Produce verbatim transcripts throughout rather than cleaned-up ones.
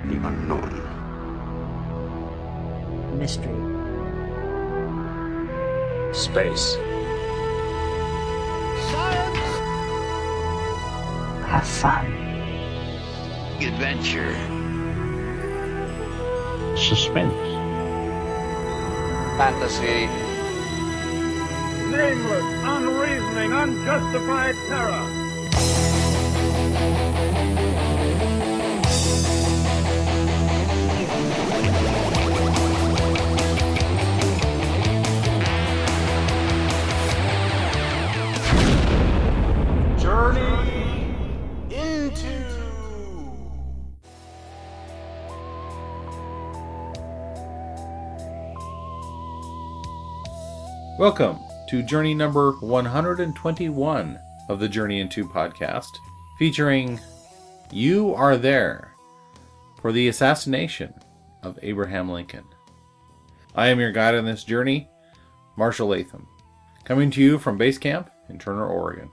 the unknown. Mystery. Space. Science. Have fun. Adventure. Suspense. Fantasy. Nameless, unreasoning, unjustified terror. Journey into... Welcome to journey number one hundred twenty-one of the Journey Into podcast, featuring You Are There for the assassination of Abraham Lincoln. I am your guide on this journey, Marshall Latham, coming to you from base camp in Turner, Oregon.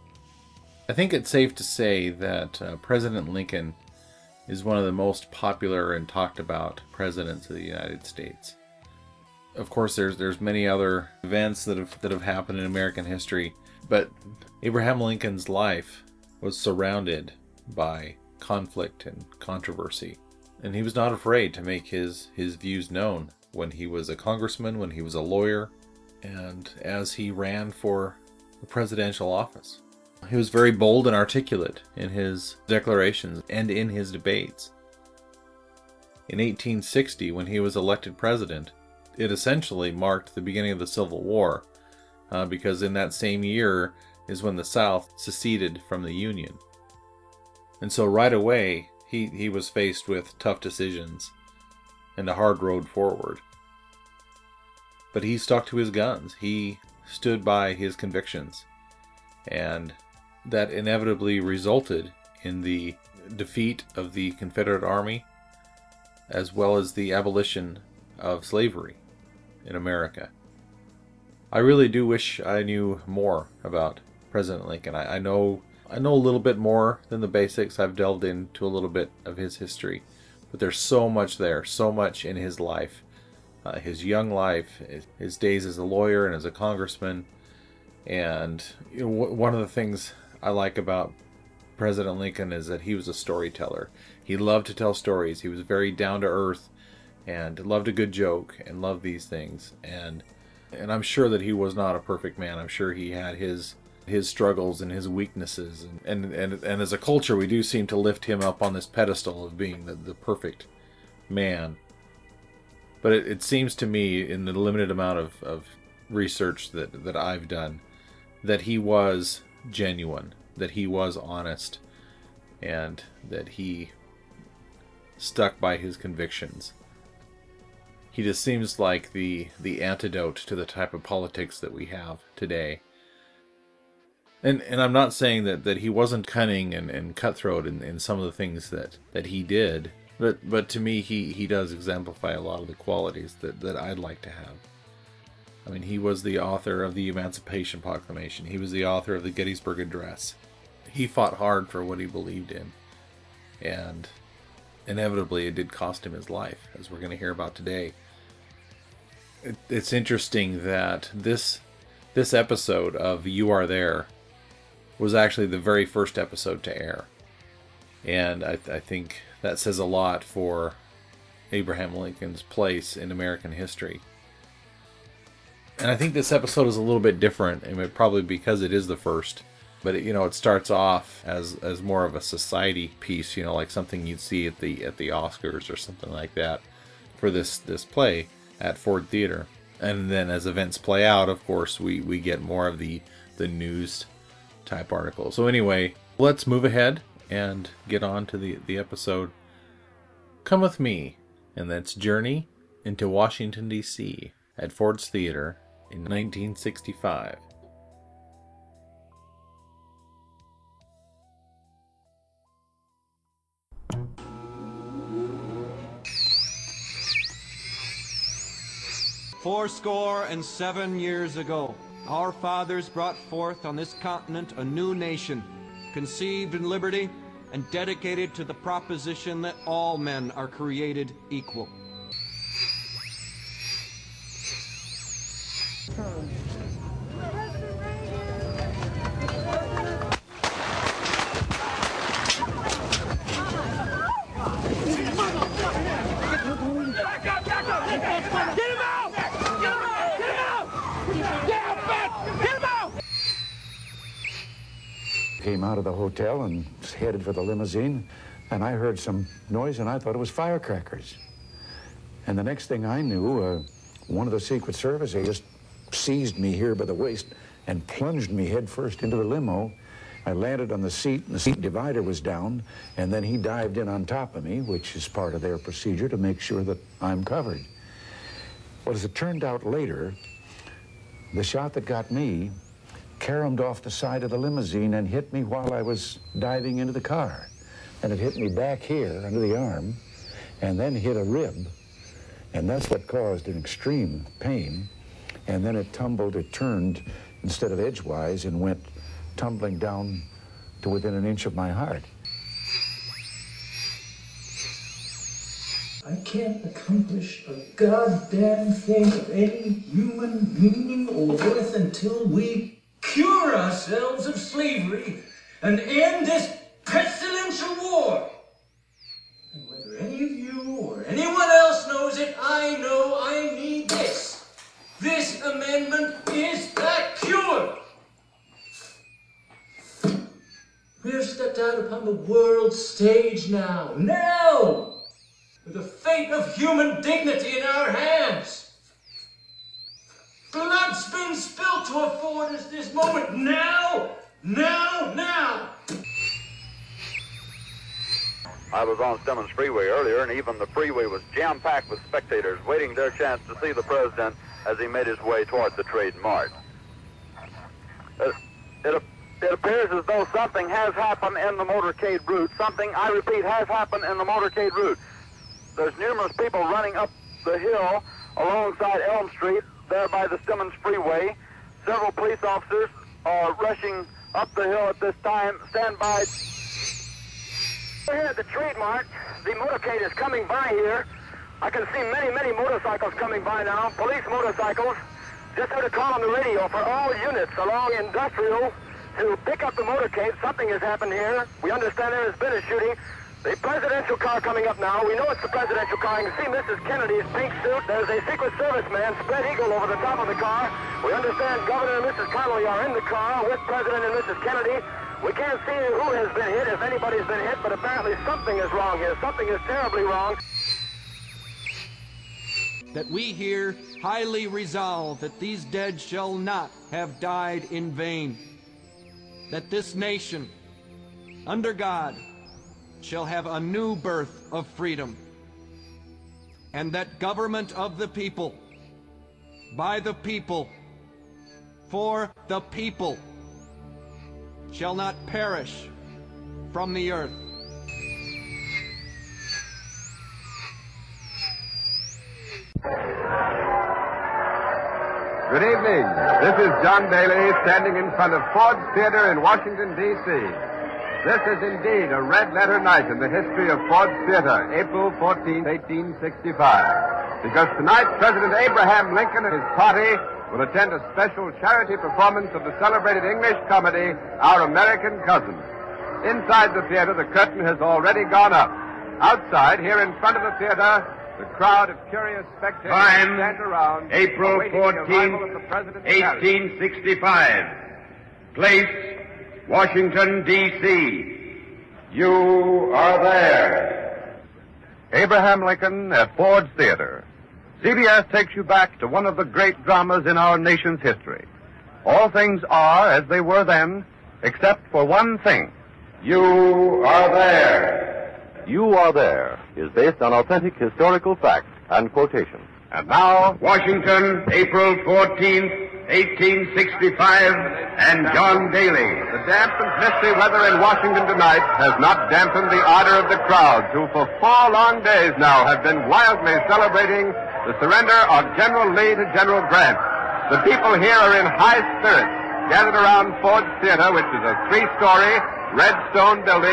I think it's safe to say that uh, President Lincoln is one of the most popular and talked about presidents of the United States. Of course, there's there's many other events that have that have happened in American history, but Abraham Lincoln's life was surrounded by conflict and controversy, and he was not afraid to make his his views known when he was a congressman, when he was a lawyer, and as he ran for the presidential office. He was very bold and articulate in his declarations and in his debates. In eighteen sixty, when he was elected president, it essentially marked the beginning of the Civil War, uh, because in that same year is when the South seceded from the Union. And so right away, he, he was faced with tough decisions and a hard road forward. But he stuck to his guns. He stood by his convictions. And that inevitably resulted in the defeat of the Confederate Army, as well as the abolition of slavery in America. I really do wish I knew more about President Lincoln. I, I know I know a little bit more than the basics. I've delved into a little bit of his history, but there's so much there, so much in his life, uh, his young life, his, his days as a lawyer and as a congressman. And you know, w- one of the things I like about President Lincoln is that he was a storyteller. He loved to tell stories. He was very down to earth and loved a good joke and loved these things. And and I'm sure that he was not a perfect man. I'm sure he had his his struggles and his weaknesses. And and, and, and as a culture, we do seem to lift him up on this pedestal of being the, the perfect man. But it, it seems to me, in the limited amount of, of research that, that I've done, that he was genuine, that he was honest, and that he stuck by his convictions. He just seems like the the antidote to the type of politics that we have today. And and I'm not saying that, that he wasn't cunning and, and cutthroat in, in some of the things that, that he did, but but to me he, he does exemplify a lot of the qualities that, that I'd like to have. I mean, he was the author of the Emancipation Proclamation. He was the author of the Gettysburg Address. He fought hard for what he believed in. And inevitably, it did cost him his life, as we're going to hear about today. It, it's interesting that this this episode of You Are There was actually the very first episode to air. And I, I think that says a lot for Abraham Lincoln's place in American history. And I think this episode is a little bit different, I mean, probably because it is the first. But it, you know, it starts off as as more of a society piece, you know, like something you'd see at the at the Oscars or something like that for this this play at Ford Theater. And then as events play out, of course, we we get more of the the news type articles. So anyway, let's move ahead and get on to the the episode. Come with me, and that's Journey into Washington, D C at Ford's Theater in nineteen sixty-five. Fourscore and seven years ago, our fathers brought forth on this continent a new nation, conceived in liberty and dedicated to the proposition that all men are created equal. Came out of the hotel and headed for the limousine, and I heard some noise, and I thought it was firecrackers. And the next thing I knew, uh, one of the Secret Service agents seized me here by the waist and plunged me headfirst into the limo. I landed on the seat, and the seat divider was down, and then he dived in on top of me, which is part of their procedure to make sure that I'm covered. Well, as it turned out later, the shot that got me caromed off the side of the limousine and hit me while I was diving into the car. And it hit me back here under the arm and then hit a rib. And that's what caused an extreme pain. And then it tumbled, it turned instead of edgewise and went tumbling down to within an inch of my heart. I can't accomplish a goddamn thing of any human meaning or worth until we cure ourselves of slavery and end this pestilential war. And whether any of you or anyone else knows it, I know I need this. This amendment is that cure. We have stepped out upon the world stage now. Now! With the fate of human dignity in our hands. Blood's been spilled to afford us this moment. Now! Now! Now! I was on Stemmons Freeway earlier, and even the freeway was jam-packed with spectators waiting their chance to see the president as he made his way toward the Trade Mart. It, it, it appears as though something has happened in the motorcade route. Something, I repeat, has happened in the motorcade route. There's numerous people running up the hill alongside Elm Street, there by the Stemmons Freeway. Several police officers are rushing up the hill at this time. Stand by. We're here at the Trade Mart. The motorcade is coming by here. I can see many, many motorcycles coming by now, police motorcycles. Just heard a call on the radio for all units along Industrial to pick up the motorcade. Something has happened here. We understand there has been a shooting. The presidential car coming up now. We know it's the presidential car. You can see Missus Kennedy's pink suit. There's a Secret Service man, spread eagle, over the top of the car. We understand Governor and Missus Connolly are in the car with President and Missus Kennedy. We can't see who has been hit, if anybody's been hit, but apparently something is wrong here. Something is terribly wrong. That we here highly resolve that these dead shall not have died in vain. That this nation, under God, shall have a new birth of freedom, and that government of the people, by the people, for the people, shall not perish from the earth. Good evening. This is John Daly standing in front of Ford's Theater in Washington, D C This is indeed a red-letter night in the history of Ford's Theater, April fourteenth, eighteen sixty-five. Because tonight, President Abraham Lincoln and his party will attend a special charity performance of the celebrated English comedy, Our American Cousin. Inside the theater, the curtain has already gone up. Outside, here in front of the theater, the crowd of curious spectators Time, stand around, April fourteenth, eighteen sixty-five. Place, Washington, D C You are there. Abraham Lincoln at Ford's Theater. C B S takes you back to one of the great dramas in our nation's history. All things are as they were then, except for one thing. You are there. You Are There is based on authentic historical facts and quotations. And now, Washington, April fourteenth, eighteen sixty-five, and John Daly. The damp and misty weather in Washington tonight has not dampened the ardor of the crowds who for four long days now have been wildly celebrating the surrender of General Lee to General Grant. The people here are in high spirits, gathered around Ford's Theater, which is a three-story, red stone building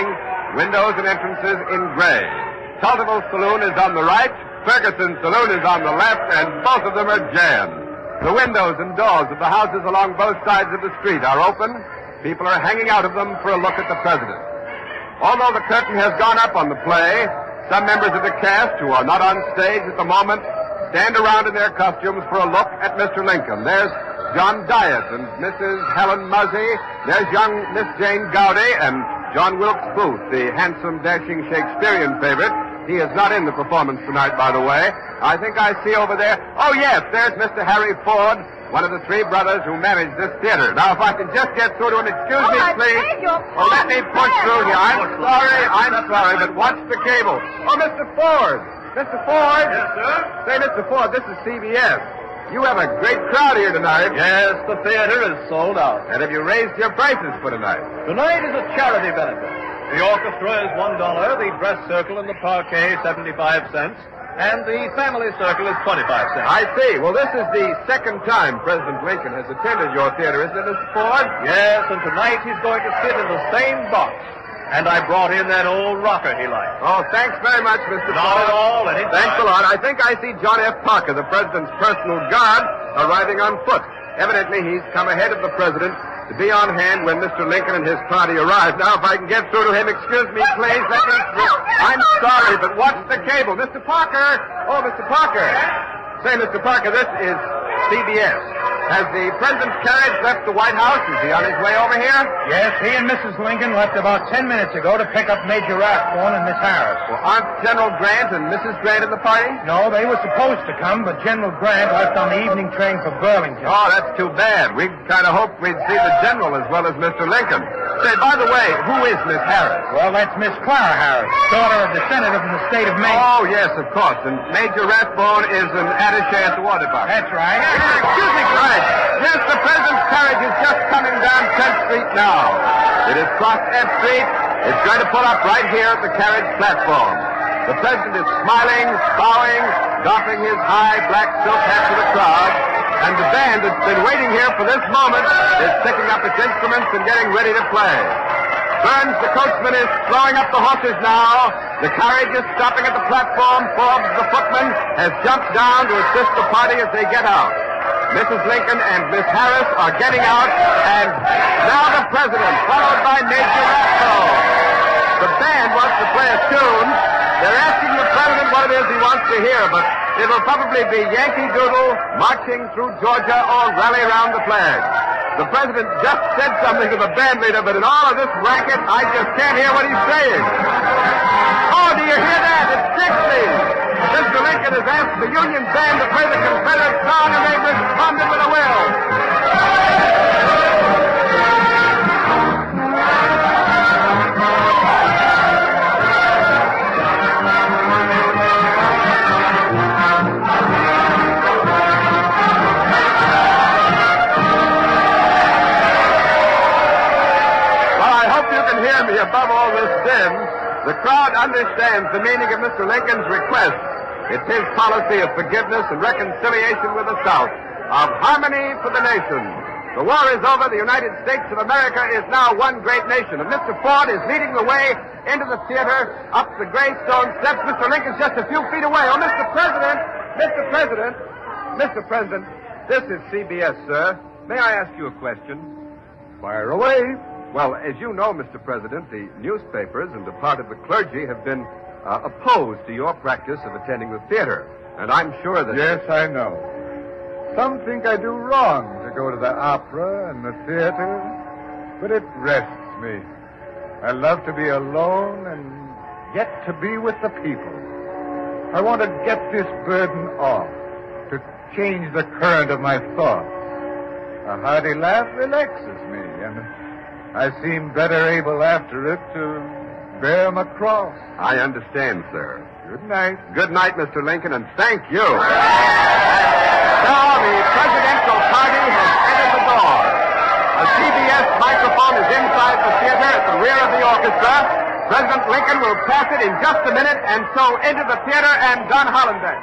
Windows and entrances in gray. Tultival Saloon is on the right, Ferguson Saloon is on the left, and both of them are jammed. The windows and doors of the houses along both sides of the street are open. People are hanging out of them for a look at the president. Although the curtain has gone up on the play, some members of the cast who are not on stage at the moment stand around in their costumes for a look at Mister Lincoln. There's John Diet and Missus Helen Muzzy. There's young Miss Jane Gowdy and John Wilkes Booth, the handsome, dashing Shakespearean favorite. He is not in the performance tonight, by the way. I think I see over there. Oh, yes, there's Mister Harry Ford, one of the three brothers who manage this theater. Now, if I can just get through to him, excuse oh, me, I please. beg your Oh, let me push through here. I'm sorry, I'm sorry, but watch the cable. Oh, Mister Ford. Mister Ford. Yes, sir? Say, Mister Ford, this is C B S. You have a great crowd here tonight. Yes, the theater is sold out. And have you raised your prices for tonight? Tonight is a charity benefit. The orchestra is one dollar, the dress circle and the parquet seventy-five cents, and the family circle is twenty-five cents. I see. Well, this is the second time President Lincoln has attended your theater, isn't it, Mister Ford? Yes, and tonight he's going to sit in the same box. And I brought in that old rocker he likes. Oh, thanks very much, Mister Not Ford. at all, anytime. Thanks a lot. I think I see John F. Parker, the president's personal guard, arriving on foot. Evidently, he's come ahead of the president to be on hand when Mister Lincoln and his party arrive. Now, if I can get through to him, excuse me, please. Let me through. I'm sorry, but watch the cable. Mister Parker! Oh, Mister Parker. Say, Mister Parker, this is C B S. Has the president's carriage left the White House? Is he on his way over here? Yes, he and Missus Lincoln left about ten minutes ago to pick up Major Rathbone and Miss Harris. Well, aren't General Grant and Missus Grant in the party? No, they were supposed to come, but General Grant left on the evening train for Burlington. Oh, that's too bad. We kind of hoped we'd see the general as well as Mister Lincoln. Say, by the way, who is Miss Harris? Well, that's Miss Clara Harris, daughter of the senator from the state of Maine. Oh, yes, of course. And Major Rathbone is an attaché at the War Department. That's right. Yeah, excuse me, right. Yes, the president's carriage is just coming down tenth Street now. It has crossed F Street. It's going to pull up right here at the carriage platform. The president is smiling, bowing, doffing his high black silk hat to the crowd. And the band that's been waiting here for this moment is picking up its instruments and getting ready to play. Burns, the coachman, is throwing up the horses now. The carriage is stopping at the platform. Forbes, the footman, has jumped down to assist the party as they get out. Missus Lincoln and Miss Harris are getting out, and now the president, followed by Major Rathbone. The band wants to play a tune. They're asking the president what it is he wants to hear, but it'll probably be Yankee Doodle, Marching Through Georgia, or Rally Round the Flag. The president just said something to the band leader, but in all of this racket, I just can't hear what he's saying. Oh, do you hear that? It's Dixie! Mister Lincoln has asked the Union Band to play the Confederate song, and they've responded with a will. Well, I hope you can hear me above all this din. The crowd understands the meaning of Mister Lincoln's request. It's his policy of forgiveness and reconciliation with the South, of harmony for the nation. The war is over. The United States of America is now one great nation. And Mister Ford is leading the way into the theater, up the gray stone steps. Mister Lincoln's just a few feet away. Oh, Mister President, Mister President, Mister President, this is C B S, sir. May I ask you a question? Fire away. Well, as you know, Mister President, the newspapers and a part of the clergy have been uh, opposed to your practice of attending the theater. And I'm sure that... Yes, I know. Some think I do wrong to go to the opera and the theater, but it rests me. I love to be alone and get to be with the people. I want to get this burden off, to change the current of my thoughts. A hearty laugh relaxes me, and I seem better able after it to bear my cross. I understand, sir. Good night. Good night, Mister Lincoln, and thank you. Now, the presidential party has entered the door. A C B S microphone is inside the theater at the rear of the orchestra. President Lincoln will pass it in just a minute, and so into the theater and Don Hollenbeck.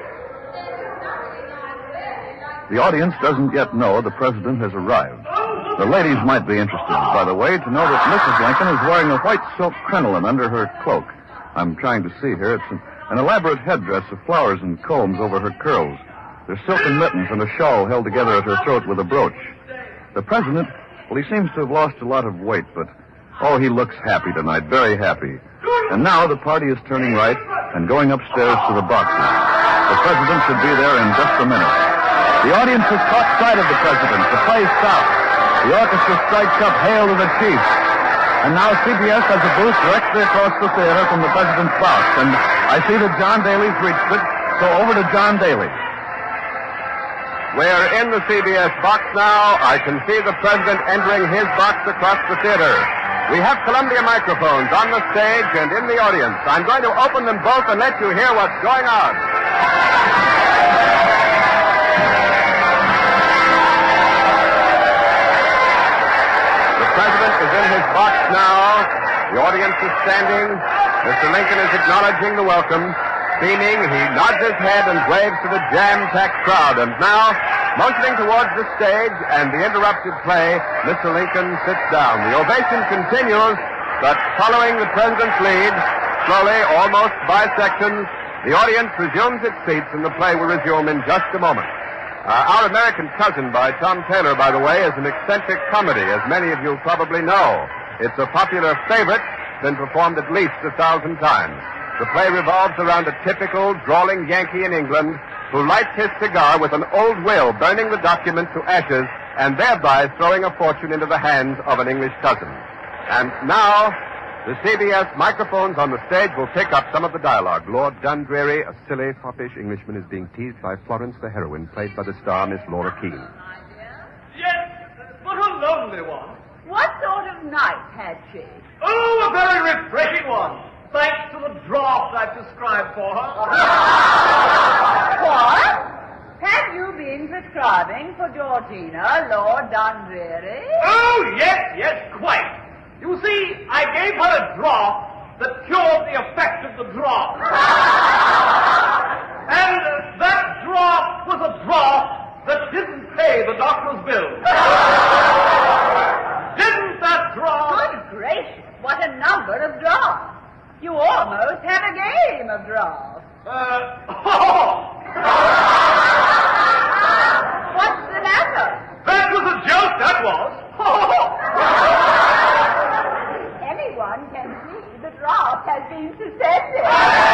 The audience doesn't yet know the president has arrived. The ladies might be interested, by the way, to know that Missus Lincoln is wearing a white silk crinoline under her cloak. I'm trying to see here. It's an, an elaborate headdress of flowers and combs over her curls. There's silken mittens and a shawl held together at her throat with a brooch. The president, well, he seems to have lost a lot of weight, but, oh, he looks happy tonight, very happy. And now the party is turning right and going upstairs to the boxes. The president should be there in just a minute. The audience has caught sight of the president. The play stops. The orchestra strikes up Hail to the Chief. And now C B S has a booth directly across the theater from the president's box. And I see that John Daly's reached it, so over to John Daly. We're in the C B S box now. I can see the president entering his box across the theater. We have Columbia microphones on the stage and in the audience. I'm going to open them both and let you hear what's going on. The president is in his box now. The audience is standing. Mister Lincoln is acknowledging the welcome. Beaming, he nods his head and waves to the jam-packed crowd. And now, motioning towards the stage and the interrupted play, Mister Lincoln sits down. The ovation continues, but following the president's lead, slowly, almost by sections, the audience resumes its seats and the play will resume in just a moment. Uh, Our American Cousin by Tom Taylor, by the way, is an eccentric comedy, as many of you probably know. It's a popular favorite, been performed at least a thousand times. The play revolves around a typical, drawling Yankee in England who lights his cigar with an old will, burning the document to ashes, and thereby throwing a fortune into the hands of an English cousin. And now, the C B S microphones on the stage will pick up some of the dialogue. Lord Dundreary, a silly, foppish Englishman, is being teased by Florence the heroine, played by the star Miss Laura Keene. Yes, but a lonely one. What sort of night had she? Oh, a very refreshing one. Thanks to the draft I've described for her. What? Have you been prescribing for Georgina, Lord Dundreary? Oh, yes, yes, quite. You see, I gave her a draught that cured the effect of the draught. And uh, that draught was a draught that didn't pay the doctor's bill. Didn't that draught? Good gracious, what a number of draughts. You almost have a game of draughts. Uh, oh! What's the matter? That was a joke, that was. Anyone can see the draft has been suspended.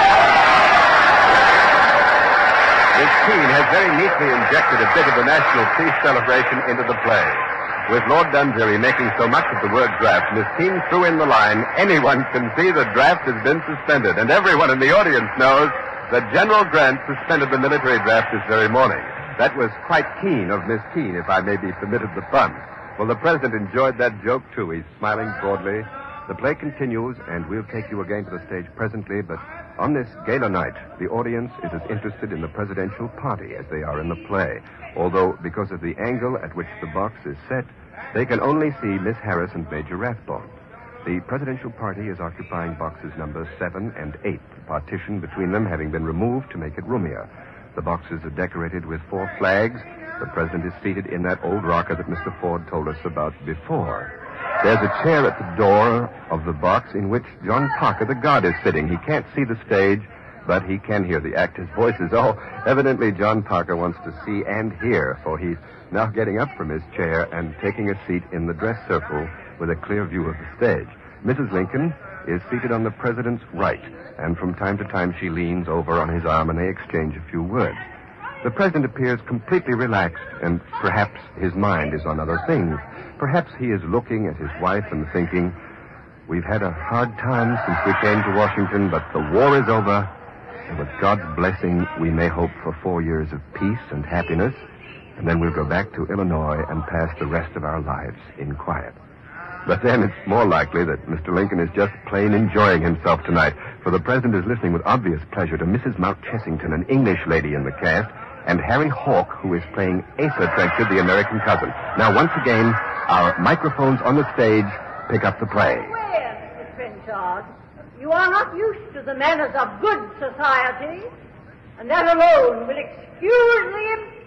Miss Keene has very neatly injected a bit of the National Peace Celebration into the play. With Lord Dundreary making so much of the word draft, Miss Keene threw in the line, anyone can see the draft has been suspended. And everyone in the audience knows that General Grant suspended the military draft this very morning. That was quite keen of Miss Keene, if I may be permitted the pun. Well, the president enjoyed that joke, too. He's smiling broadly. The play continues, and we'll take you again to the stage presently, but on this gala night, the audience is as interested in the presidential party as they are in the play, although because of the angle at which the box is set, they can only see Miss Harris and Major Rathbone. The presidential party is occupying boxes numbers seven and eight, the partition between them having been removed to make it roomier. The boxes are decorated with four flags. The president is seated in that old rocker that Mister Ford told us about before. There's a chair at the door of the box in which John Parker, the guard, is sitting. He can't see the stage, but he can hear the actors' voices. Oh, evidently John Parker wants to see and hear, for he's now getting up from his chair and taking a seat in the dress circle with a clear view of the stage. Missus Lincoln is seated on the president's right, and from time to time she leans over on his arm and they exchange a few words. The president appears completely relaxed, and perhaps his mind is on other things. Perhaps he is looking at his wife and thinking, we've had a hard time since we came to Washington, but the war is over, and with God's blessing, we may hope for four years of peace and happiness, and then we'll go back to Illinois and pass the rest of our lives in quiet. But then it's more likely that Mister Lincoln is just plain enjoying himself tonight, for the president is listening with obvious pleasure to Missus Mount Chessington, an English lady in the cast, and Harry Hawk, who is playing Asa Trenchard, the American cousin. Now, once again, our microphones on the stage pick up the play. Where, Mister Trenchard? You are not used to the manners of good society, and that alone will excuse the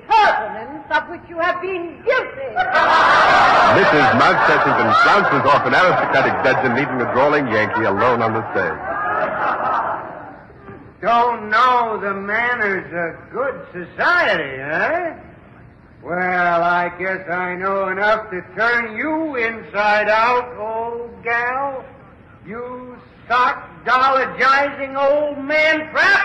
impertinence of which you have been guilty. Missus Mount Chessington flounces off an aristocratic dudgeon, leaving a drawling Yankee alone on the stage. Don't know the manners of good society, eh? Well, I guess I know enough to turn you inside out, old gal. You sock-dologizing old man trap.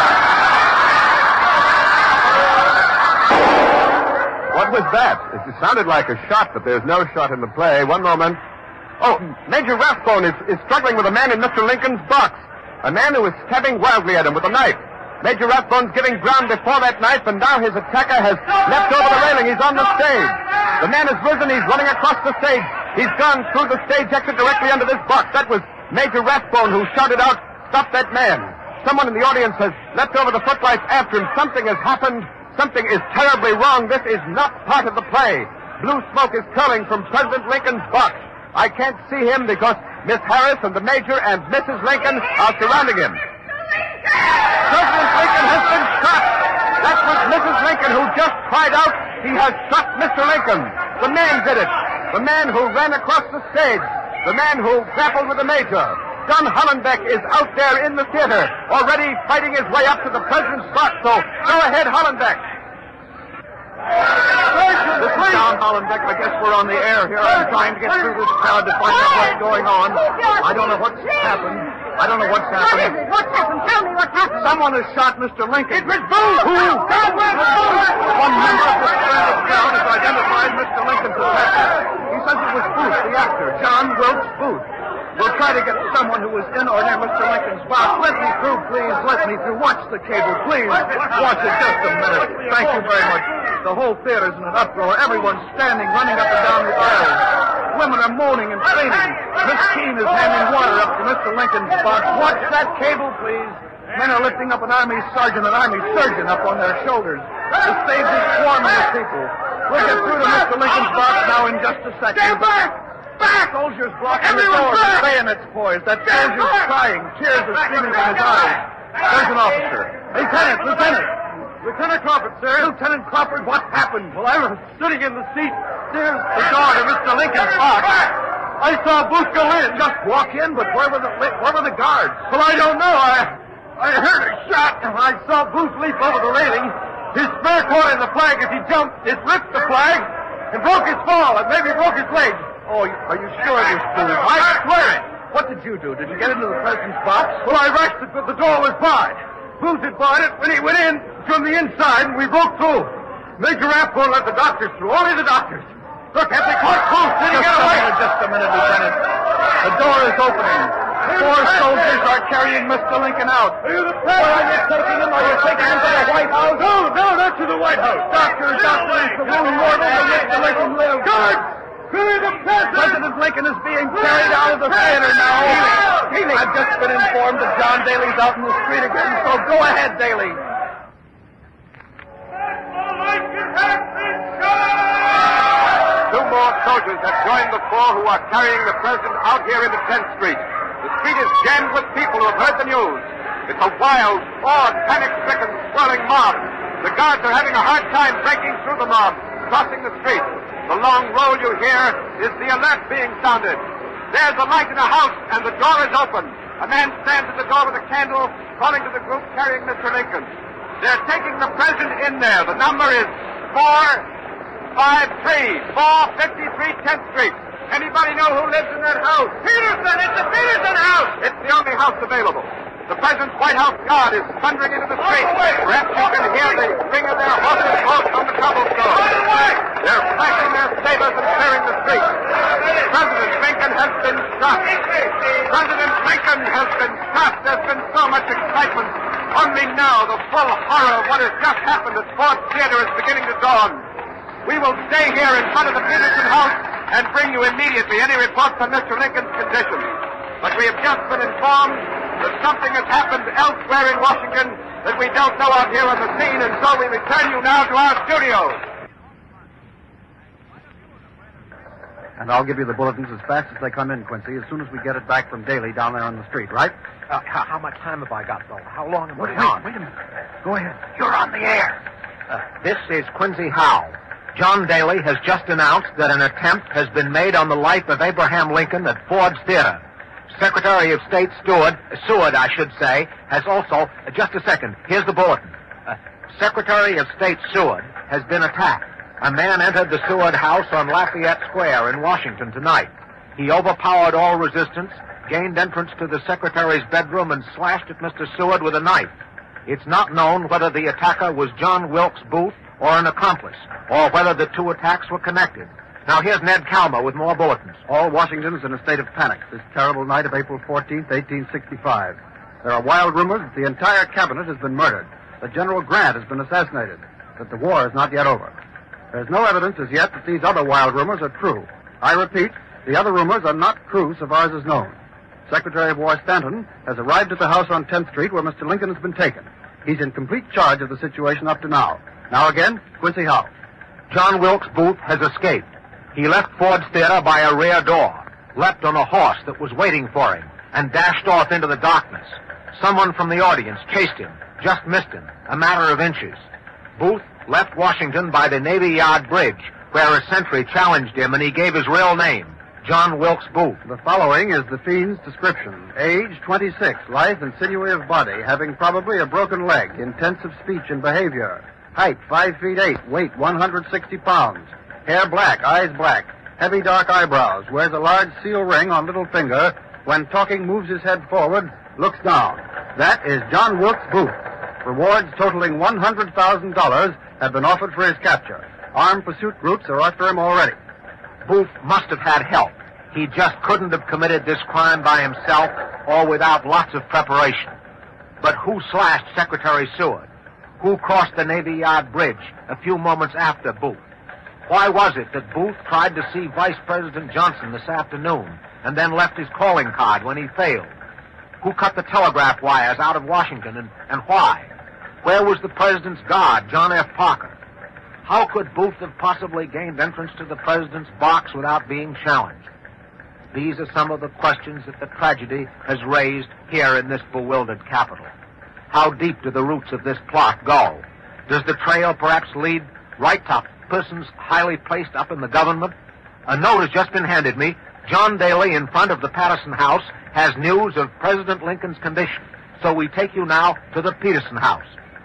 What was that? It sounded like a shot, but there's no shot in the play. One moment. Oh, Major Rathbone is, is struggling with a man in Mister Lincoln's box. A man who is stabbing wildly at him with a knife. Major Rathbone's giving ground before that knife, and now his attacker has leapt over the railing. He's on the stage. The man has risen. He's running across the stage. He's gone through the stage exit directly under this box. That was Major Rathbone who shouted out, "Stop that man." Someone in the audience has leapt over the footlights after him. Something has happened. Something is terribly wrong. This is not part of the play. Blue smoke is curling from President Lincoln's box. I can't see him because Miss Harris and the Major and Missus Lincoln are surrounding him. President Lincoln has been shot. That was Missus Lincoln who just cried out, "He has shot Mister Lincoln." The man did it. The man who ran across the stage. The man who grappled with the Major. John Hollenbeck is out there in the theater, already fighting his way up to the President's box. So go ahead, Hollenbeck. This is John Hollenbeck. I guess we're on the air here. I'm trying to get through this crowd to find out what's going on. I don't know what's happened. I don't know what's happened. What is it? What's happened? Tell me what's happened. Someone has shot Mister Lincoln. It was Booth. Who? One member of the crowd has identified Mister Lincoln's attacker. He says it was Booth, the actor, John Wilkes Booth. We'll try to get someone who was in or near Mister Lincoln's box. Let me through, please. Let me through. Watch the cable, please. Watch it just a minute. Thank you very much. The whole theater's in an uproar. Everyone's standing, running up and down the aisles. Women are moaning and screaming. Miss Keene is handing water up to Mister Lincoln's box. Watch that cable, please. Men are lifting up an army sergeant and army surgeon up on their shoulders. The stage is swarming with people. We'll get through to Mister Lincoln's box now in just a second. Stand back! Back! Soldiers blocking the door with bayonets poised. That soldier's crying. Tears are streaming from his eyes. There's an officer. Lieutenant, Lieutenant. Lieutenant Crawford, sir. Lieutenant Crawford, what happened? Well, I was sitting in the seat. There's the door to Mister Lincoln's box. I saw Booth go in. Just walk in, but where were the where were the guards? Well, I don't know. I I heard a shot, and I saw Booth leap over the railing. His spare caught in the flag as he jumped. It ripped the flag and broke his fall, and maybe broke his leg. Oh, are you sure it was Booth? I swear it. What did you do? Did you get into the president's box? Well, I rushed it, but the door was barred. Booth had barred it when he went in from the inside, and we broke through. Major Rathbone let the doctors through. Only the doctors. Look, have they caught Booth? Did he get away? Just a minute, Lieutenant. The door is opening. Four soldiers are carrying Mister Lincoln out. Are you the president? Where are you taking him? Are you taking him to the White House? No, no, not to the White House. Doctors, doctors, the wound mortal will make the Lincoln live. Guards! The president! President Lincoln is being carried out of the theater now. Healy. I've just been informed that John Daly's out in the street again, so go ahead, Daly. Two more soldiers have joined the four who are carrying the president out here into tenth Street. The street is jammed with people who have heard the news. It's a wild, awed, panic-stricken, swirling mob. The guards are having a hard time breaking through the mob, crossing the street. The long roll you hear is the alert being sounded. There's a light in a house, and the door is open. A man stands at the door with a candle, calling to the group carrying Mister Lincoln. They're taking the president in there. The number is four five three, four fifty-three tenth Street. Anybody know who lives in that house? Peterson! It's the Peterson house! It's the only house available. The President's White House guard is thundering into the street. Perhaps you can hear the ring of their horses' hoofs on the cobblestone. They're flashing their sabers and clearing the street. President Lincoln has been shot. President Lincoln has been shot. There's been so much excitement. Only now the full horror of what has just happened at Ford Theater is beginning to dawn. We will stay here in front of the Peterson house and bring you immediately any reports on Mister Lincoln's condition. But we have just been informed that something has happened elsewhere in Washington that we don't know of here on the scene, and so we return you now to our studios. And I'll give you the bulletins as fast as they come in, Quincy, as soon as we get it back from Daly down there on the street, right? Uh, how, how much time have I got, though? How long am wait, I on? Wait, wait a minute. Go ahead. You're on the air. Uh, this is Quincy Howe. John Daly has just announced that an attempt has been made on the life of Abraham Lincoln at Ford's Theater. Secretary of State Stewart, Seward, I should say, has also... Uh, just a second. Here's the bulletin. Uh, Secretary of State Seward has been attacked. A man entered the Seward house on Lafayette Square in Washington tonight. He overpowered all resistance, gained entrance to the Secretary's bedroom, and slashed at Mister Seward with a knife. It's not known whether the attacker was John Wilkes Booth or an accomplice, or whether the two attacks were connected. Now, here's Ned Calmer with more bulletins. All Washington's in a state of panic this terrible night of April fourteenth, eighteen sixty-five. There are wild rumors that the entire cabinet has been murdered, that General Grant has been assassinated, that the war is not yet over. There's no evidence as yet that these other wild rumors are true. I repeat, the other rumors are not true so far as is known. Secretary of War Stanton has arrived at the house on tenth Street where Mister Lincoln has been taken. He's in complete charge of the situation up to now. Now again, Quincy Howe. John Wilkes Booth has escaped. He left Ford's Theater by a rear door, leapt on a horse that was waiting for him, and dashed off into the darkness. Someone from the audience chased him, just missed him, a matter of inches. Booth left Washington by the Navy Yard Bridge, where a sentry challenged him, and he gave his real name, John Wilkes Booth. The following is the fiend's description. Age, twenty-six, lithe and sinewy of body, having probably a broken leg, intense of speech and behavior. Height, five feet eight, weight, one hundred sixty pounds. Hair black, eyes black, heavy dark eyebrows, wears a large seal ring on little finger, when talking moves his head forward, looks down. That is John Wilkes Booth. Rewards totaling one hundred thousand dollars have been offered for his capture. Armed pursuit groups are after him already. Booth must have had help. He just couldn't have committed this crime by himself or without lots of preparation. But who slashed Secretary Seward? Who crossed the Navy Yard Bridge a few moments after Booth? Why was it that Booth tried to see Vice President Johnson this afternoon and then left his calling card when he failed? Who cut the telegraph wires out of Washington and, and why? Where was the president's guard, John F. Parker? How could Booth have possibly gained entrance to the president's box without being challenged? These are some of the questions that the tragedy has raised here in this bewildered capital. How deep do the roots of this plot go? Does the trail perhaps lead right to persons highly placed up in the government? A note has just been handed me. John Daly, in front of the Patterson House, has news of President Lincoln's condition. So we take you now to the Peterson House.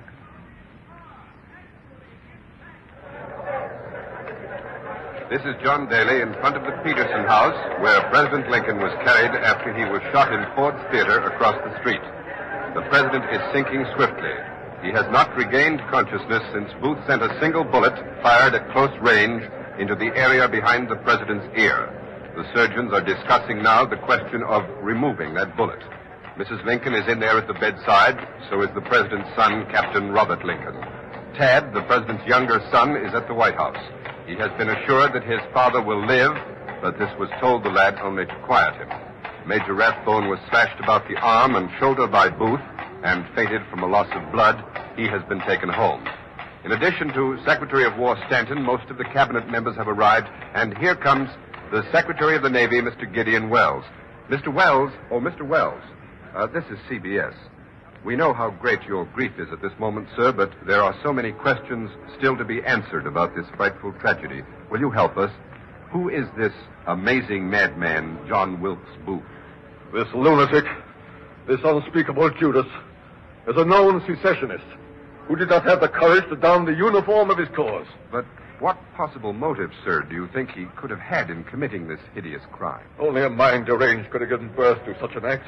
This is John Daly in front of the Peterson House, where President Lincoln was carried after he was shot in Ford's Theater across the street. The president is sinking swiftly. He has not regained consciousness since Booth sent a single bullet fired at close range into the area behind the president's ear. The surgeons are discussing now the question of removing that bullet. Missus Lincoln is in there at the bedside, so is the president's son, Captain Robert Lincoln. Tad, the president's younger son, is at the White House. He has been assured that his father will live, but this was told the lad only to quiet him. Major Rathbone was slashed about the arm and shoulder by Booth and fainted from a loss of blood. He has been taken home. In addition to Secretary of War Stanton, most of the cabinet members have arrived, and here comes the Secretary of the Navy, Mister Gideon Wells. Mister Wells, oh, Mister Wells, uh, this is C B S. We know how great your grief is at this moment, sir, but there are so many questions still to be answered about this frightful tragedy. Will you help us? Who is this amazing madman, John Wilkes Booth? This lunatic, this unspeakable Judas, is a known secessionist who did not have the courage to don the uniform of his cause. But what possible motive, sir, do you think he could have had in committing this hideous crime? Only a mind deranged could have given birth to such an act.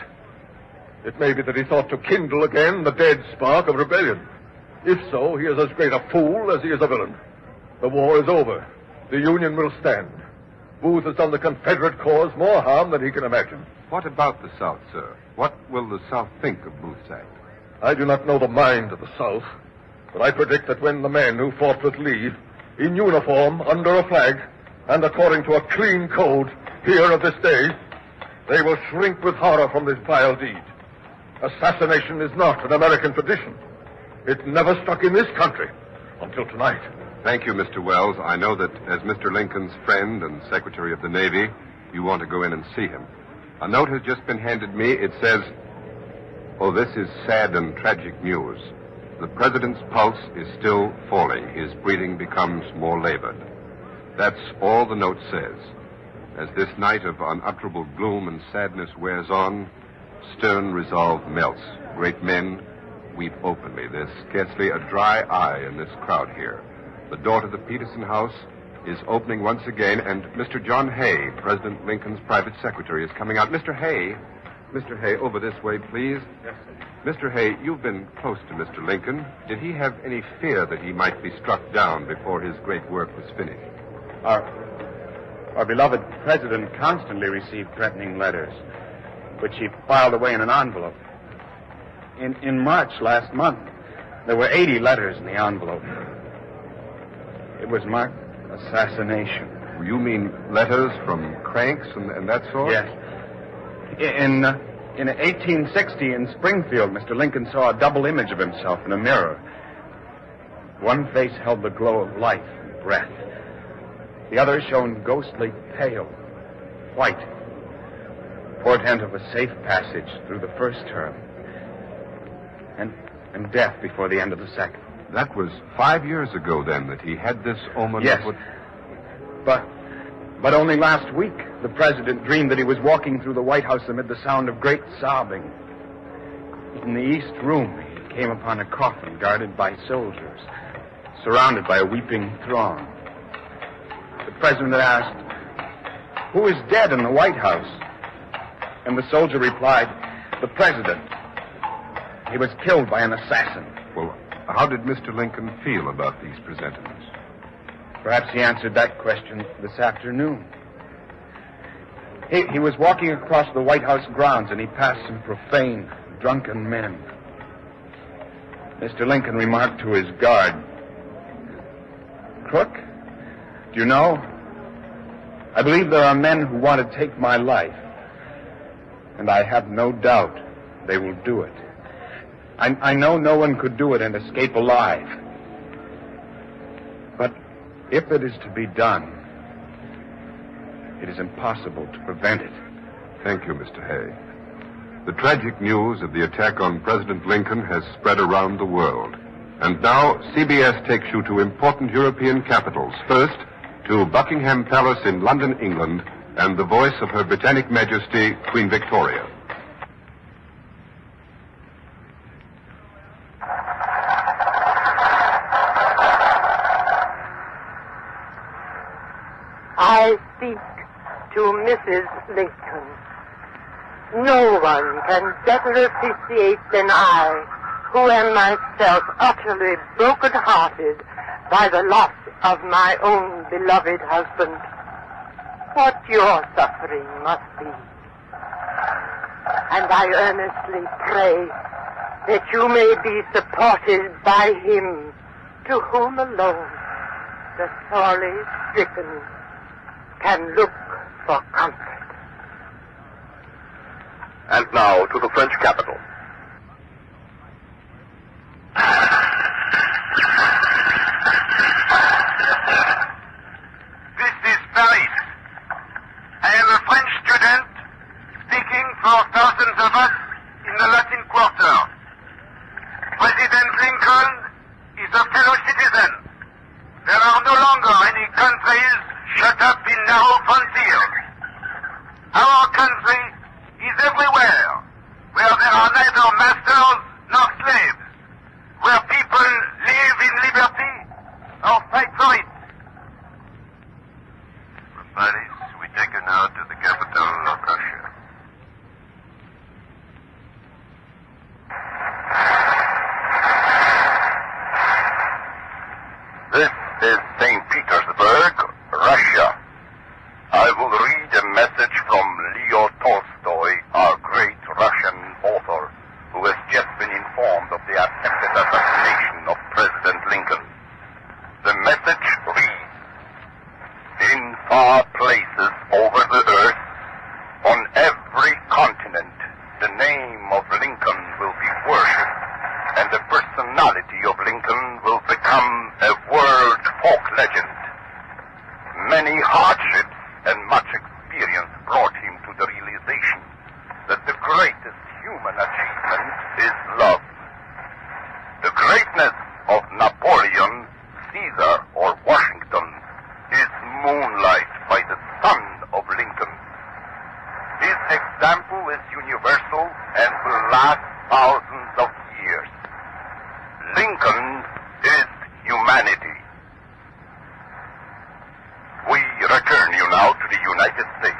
It may be that he thought to kindle again the dead spark of rebellion. If so, he is as great a fool as he is a villain. The war is over. The Union will stand. Booth has done the Confederate cause more harm than he can imagine. What about the South, sir? What will the South think of Booth's act? I do not know the mind of the South, but I predict that when the men who fought with Lee, in uniform, under a flag, and according to a clean code, hear of this day, they will shrink with horror from this vile deed. Assassination is not an American tradition. It never struck in this country until tonight. Thank you, Mister Wells. I know that as Mister Lincoln's friend and Secretary of the Navy, you want to go in and see him. A note has just been handed me. It says, oh, this is sad and tragic news. The president's pulse is still falling. His breathing becomes more labored. That's all the note says. As this night of unutterable gloom and sadness wears on, stern resolve melts. Great men weep openly. There's scarcely a dry eye in this crowd here. The door to the Peterson house is opening once again, and Mister John Hay, President Lincoln's private secretary, is coming out. Mister Hay, Mister Hay, over this way, please. Yes, sir. Mister Hay, you've been close to Mister Lincoln. Did he have any fear that he might be struck down before his great work was finished? Our, our beloved president constantly received threatening letters, which he filed away in an envelope. In, in March last month, there were eighty letters in the envelope. It was marked assassination. You mean letters from cranks and, and that sort? Yes. In, uh, in eighteen sixty in Springfield, Mister Lincoln saw a double image of himself in a mirror. One face held the glow of life and breath. The other shone ghostly pale, white, portent of a safe passage through the first term, and, and death before the end of the second. That was five years ago, then, that he had this omen? Yes, of what... but, but only last week, the president dreamed that he was walking through the White House amid the sound of great sobbing. In the East Room, he came upon a coffin guarded by soldiers, surrounded by a weeping throng. The president asked, "Who is dead in the White House?" And the soldier replied, "The president. He was killed by an assassin." Well, how did Mister Lincoln feel about these presentiments? Perhaps he answered that question this afternoon. He, he was walking across the White House grounds, and he passed some profane, drunken men. Mister Lincoln remarked to his guard, "Crook, do you know, I believe there are men who want to take my life, and I have no doubt they will do it. I, I know no one could do it and escape alive. But if it is to be done, it is impossible to prevent it." Thank you, Mister Hay. The tragic news of the attack on President Lincoln has spread around the world. And now C B S takes you to important European capitals. First, to Buckingham Palace in London, England, and the voice of Her Britannic Majesty, Queen Victoria. I speak to Missus Lincoln. No one can better appreciate than I, who am myself utterly broken-hearted by the loss of my own beloved husband, what your suffering must be. And I earnestly pray that you may be supported by him, to whom alone the sorely stricken can look for comfort. And now to the French capital. This is Paris. I am a French student speaking for thousands of us in the Latin Quarter. President Lincoln is a fellow citizen. There are no longer any countries shut up in narrow frontiers. Our country is everywhere, where there are neither masters nor slaves, where people live in liberty or fight for it. From Paris, we take you now to the capital of Russia. This is Saint Petersburg, Russia. A universal and will last thousands of years. Lincoln is humanity. We return you now to the United States.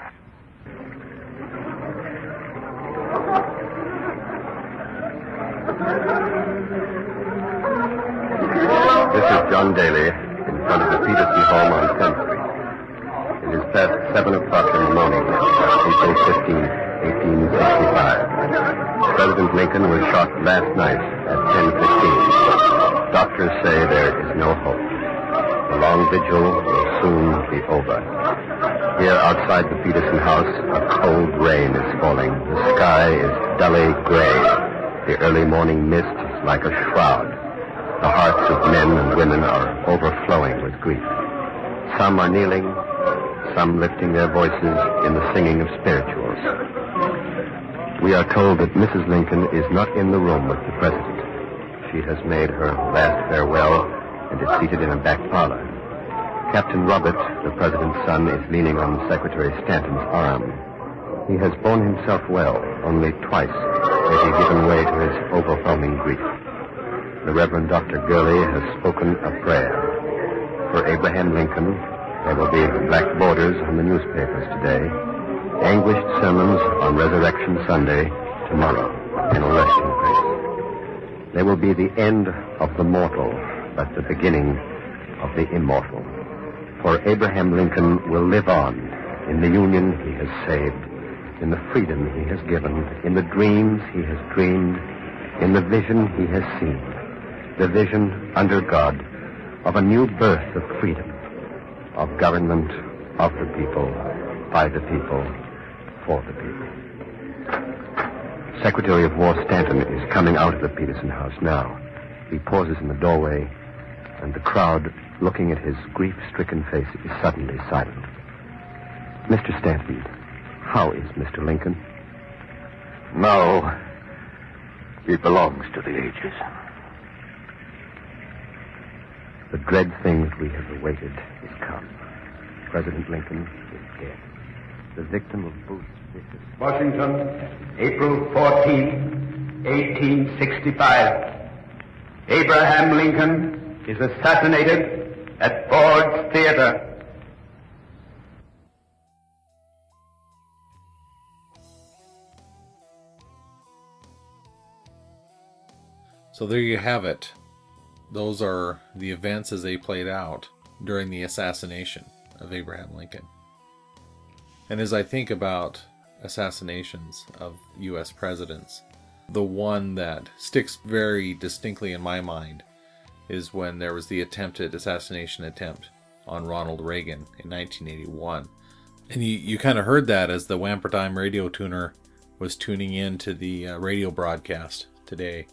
This is John Daly in front of the Peterson home on tenth Street. It is past seven o'clock in the morning, April fifteenth, eighteen sixty-five. President Lincoln was shot last night at ten fifteen. Doctors say there is no hope. The long vigil will soon be over. Here outside the Peterson house, a cold rain is falling. The sky is dully gray. The early morning mist is like a shroud. The hearts of men and women are overflowing with grief. Some are kneeling, some lifting their voices in the singing of spirituals. We are told that Missus Lincoln is not in the room with the President. She has made her last farewell and is seated in a back parlor. Captain Robert, the President's son, is leaning on Secretary Stanton's arm. He has borne himself well. Only twice has he given way to his overwhelming grief. The Reverend Doctor Gurley has spoken a prayer. For Abraham Lincoln, there will be black borders on the newspapers today, anguished sermons on Resurrection Sunday tomorrow in a resting place. There will be the end of the mortal, but the beginning of the immortal. For Abraham Lincoln will live on in the union he has saved, in the freedom he has given, in the dreams he has dreamed, in the vision he has seen. The vision, under God, of a new birth of freedom, of government of the people, by the people, for the people. Secretary of War Stanton is coming out of the Peterson house now. He pauses in the doorway, and the crowd, looking at his grief-stricken face, is suddenly silent. Mister Stanton, how is Mister Lincoln? Now, he belongs to the ages. The dread thing that we have awaited is come. President Lincoln is dead. The victim of Booth's vicious... Washington, April fourteenth, eighteen sixty-five. Abraham Lincoln is assassinated at Ford's Theater. So there you have it. Those are the events as they played out during the assassination of Abraham Lincoln. And as I think about assassinations of U S presidents, the one that sticks very distinctly in my mind is when there was the attempted assassination attempt on Ronald Reagan in nineteen eighty-one. And you, you kind of heard that as the Wampertime radio tuner was tuning in to the uh, radio broadcast today.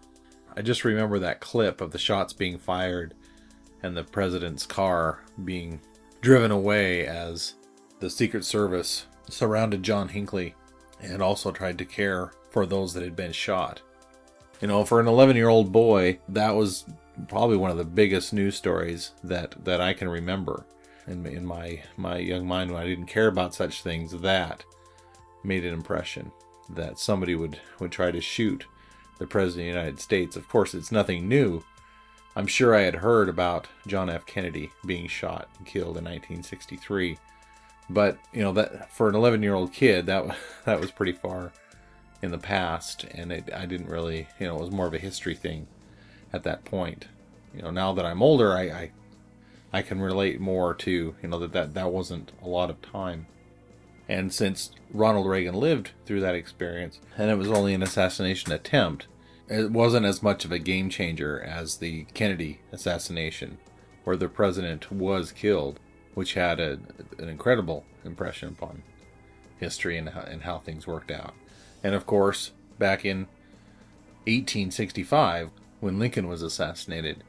I just remember that clip of the shots being fired and the president's car being driven away as the Secret Service surrounded John Hinckley and also tried to care for those that had been shot. You know, for an eleven-year-old boy, that was probably one of the biggest news stories that, that I can remember. In, in my, my young mind, when I didn't care about such things, that made an impression that somebody would, would try to shoot the President of the United States. Of course, it's nothing new. I'm sure I had heard about John F. Kennedy being shot and killed in nineteen sixty-three. But, you know, that for an eleven-year-old kid, that that was pretty far in the past, and it, I didn't really, you know, it was more of a history thing at that point. You know, now that I'm older, I I, I can relate more to, you know, that, that that wasn't a lot of time. And since Ronald Reagan lived through that experience, and it was only an assassination attempt, it wasn't as much of a game changer as the Kennedy assassination, where the president was killed, which had a, an incredible impression upon history and how, and how things worked out. And of course, back in eighteen sixty-five, when Lincoln was assassinated,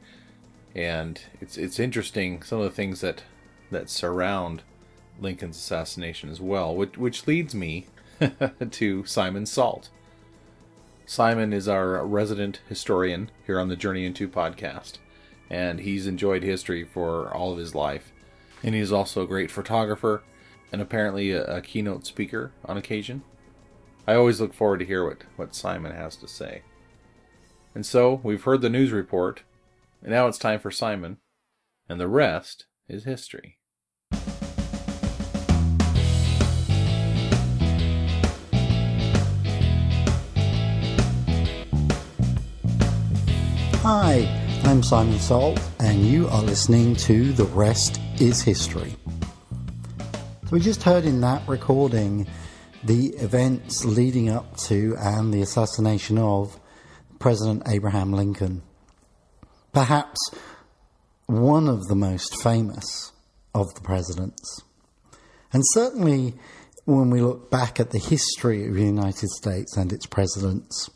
and it's it's interesting some of the things that that surround Lincoln's assassination as well, which, which leads me to Simon Salt. Simon is our resident historian here on the Journey Into podcast, and he's enjoyed history for all of his life. And he's also a great photographer and apparently a, a keynote speaker on occasion. I always look forward to hear what, what Simon has to say. And so, we've heard the news report, and now it's time for Simon, and the rest is history. Hi, I'm Simon Salt, and you are listening to The Rest is History. So we just heard in that recording the events leading up to and the assassination of President Abraham Lincoln. Perhaps one of the most famous of the presidents. And certainly when we look back at the history of the United States and its presidents,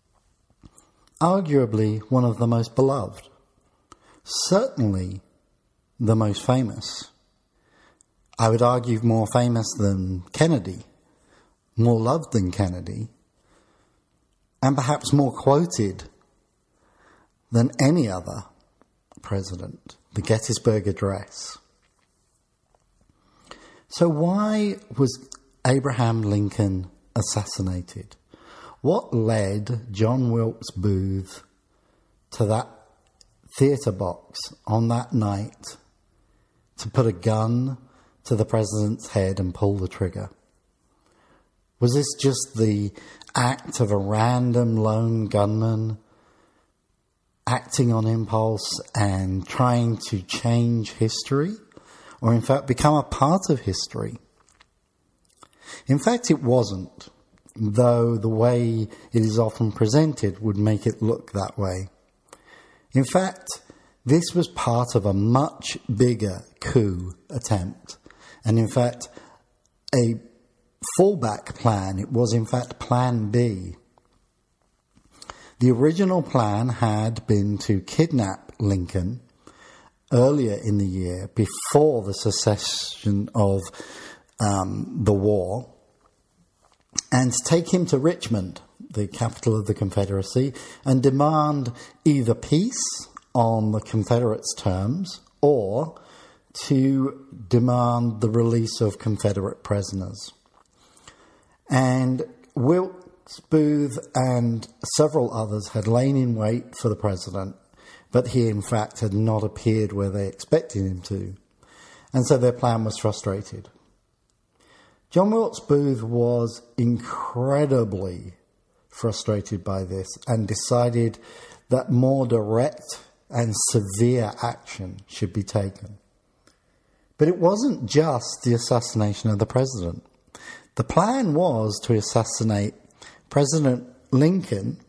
arguably one of the most beloved. Certainly the most famous. I would argue more famous than Kennedy, more loved than Kennedy, and perhaps more quoted than any other president, the Gettysburg Address. So why was Abraham Lincoln assassinated? What led John Wilkes Booth to that theatre box on that night to put a gun to the president's head and pull the trigger? Was this just the act of a random lone gunman acting on impulse and trying to change history, or in fact become a part of history? In fact, it wasn't, though the way it is often presented would make it look that way. In fact, this was part of a much bigger coup attempt, and in fact, a fallback plan. It was in fact Plan B. The original plan had been to kidnap Lincoln earlier in the year, before the cessation of um, the war, and to take him to Richmond, the capital of the Confederacy, and demand either peace on the Confederates' terms or to demand the release of Confederate prisoners. And Wilkes Booth and several others had lain in wait for the president, but he in fact had not appeared where they expected him to, and so their plan was frustrated. John Wilkes Booth was incredibly frustrated by this and decided that more direct and severe action should be taken. But it wasn't just the assassination of the president. The plan was to assassinate President Lincoln,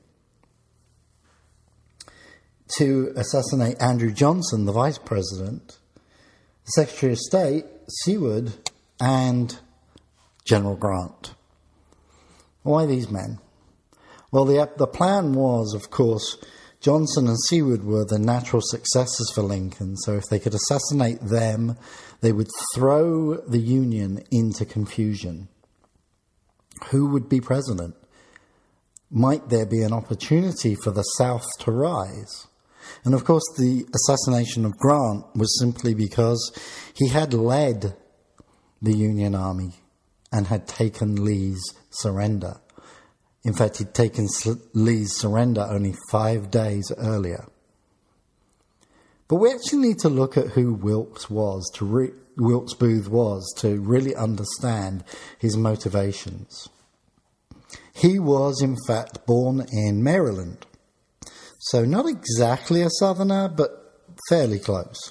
to assassinate Andrew Johnson, the vice president, the Secretary of State, Seward, and General Grant. Why these men? Well, the, the plan was, of course, Johnson and Seward were the natural successors for Lincoln, so if they could assassinate them, they would throw the Union into confusion. Who would be president? Might there be an opportunity for the South to rise? And of course, the assassination of Grant was simply because he had led the Union Army and had taken Lee's surrender. In fact, he'd taken Lee's surrender only five days earlier. But we actually need to look at who Wilkes was, to re- Wilkes Booth was, to really understand his motivations. He was, in fact, born in Maryland. So not exactly a Southerner, but fairly close.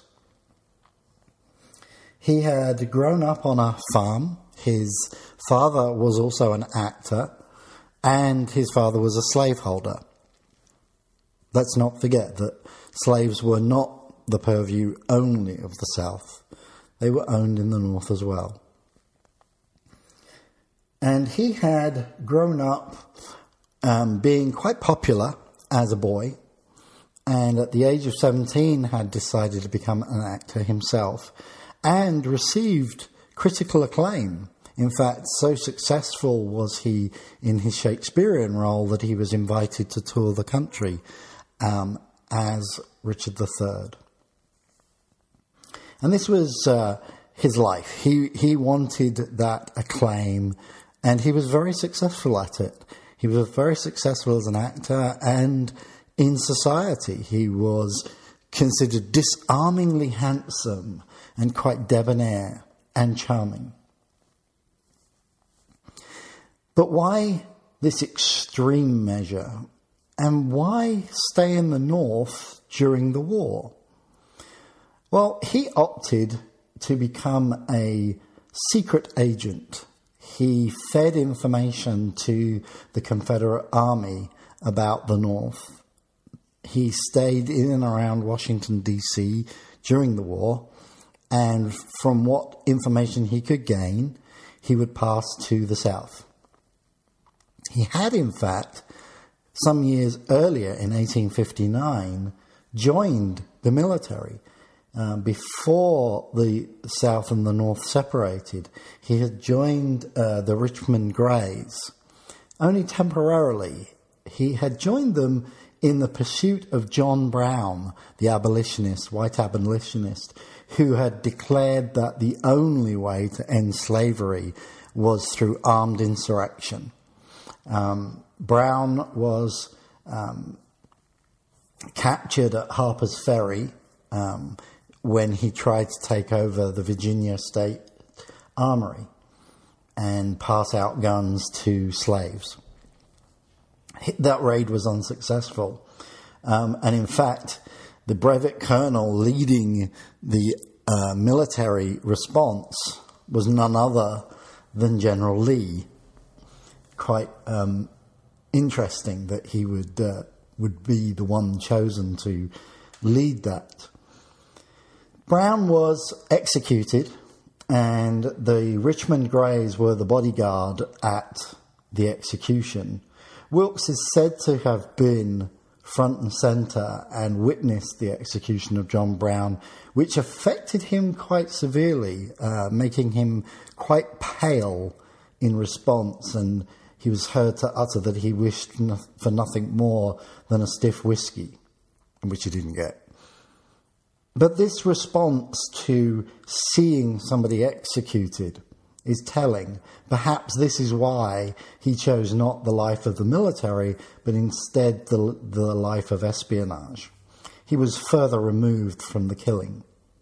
He had grown up on a farm. His father was also an actor, and his father was a slaveholder. Let's not forget that slaves were not the purview only of the South. They were owned in the North as well. And he had grown up um, being quite popular as a boy, and at the age of seventeen had decided to become an actor himself, and received critical acclaim. In fact, so successful was he in his Shakespearean role that he was invited to tour the country um, as Richard the Third. And this was uh, his life. He he wanted that acclaim And he was very successful at it. He was very successful as an actor, and in society he was considered disarmingly handsome and quite debonair and charming. But why this extreme measure? And why stay in the North during the war? Well, he opted to become a secret agent. He fed information to the Confederate Army about the North. He stayed in and around Washington, D C during the war, and from what information he could gain, he would pass to the South. He had, in fact, some years earlier, in eighteen fifty-nine, joined the military. Uh, before the South and the North separated, he had joined uh, the Richmond Greys. Only temporarily. He had joined them in the pursuit of John Brown, the abolitionist, white abolitionist, who had declared that the only way to end slavery was through armed insurrection. Um, Brown was um, captured at Harper's Ferry um, when he tried to take over the Virginia State Armory and pass out guns to slaves. That raid was unsuccessful. Um, and in fact, the brevet colonel leading the uh, military response was none other than General Lee. Quite um, interesting that he would uh, would be the one chosen to lead that. Brown was executed, and the Richmond Greys were the bodyguard at the execution. Wilkes is said to have been front and centre and witnessed the execution of John Brown, which affected him quite severely, uh, making him quite pale in response, and he was heard to utter that he wished no- for nothing more than a stiff whiskey, which he didn't get. But this response to seeing somebody executed is telling. Perhaps this is why he chose not the life of the military, but instead the, the life of espionage. He was further removed from the killing.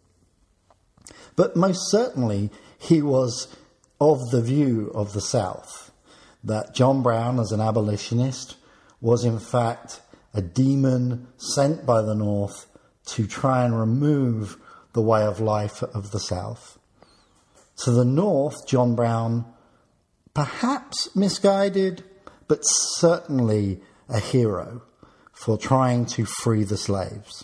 But most certainly he was of the view of the South, that John Brown, as an abolitionist, was in fact a demon sent by the North to try and remove the way of life of the South. To the North, John Brown, perhaps misguided, but certainly a hero for trying to free the slaves.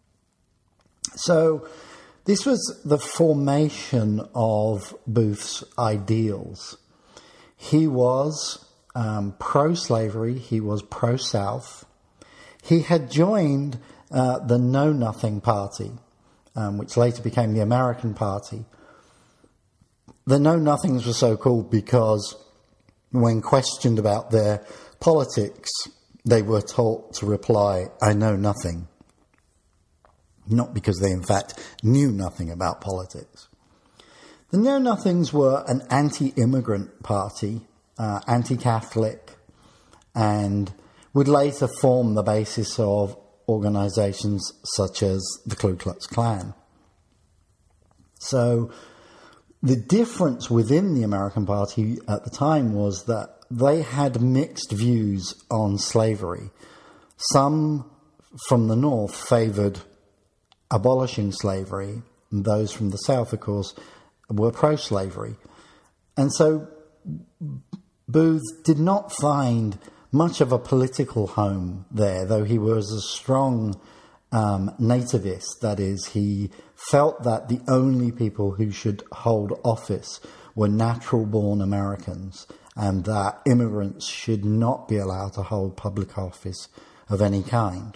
So this was the formation of Booth's ideals. He was um, pro-slavery, he was pro-South. He had joined uh, the Know Nothing Party, um, which later became the American Party. The Know-Nothings were so called because when questioned about their politics, they were taught to reply, "I know nothing." Not because they in fact knew nothing about politics. The Know-Nothings were an anti-immigrant party, uh, anti-Catholic, and would later form the basis of organisations such as the Ku Klux Klan. So the difference within the American Party at the time was that they had mixed views on slavery. Some from the North favoured abolishing slavery, and those from the South, of course, were pro-slavery. And so Booth did not find much of a political home there, though he was a strong um, nativist. That is, he felt that the only people who should hold office were natural-born Americans, and that immigrants should not be allowed to hold public office of any kind.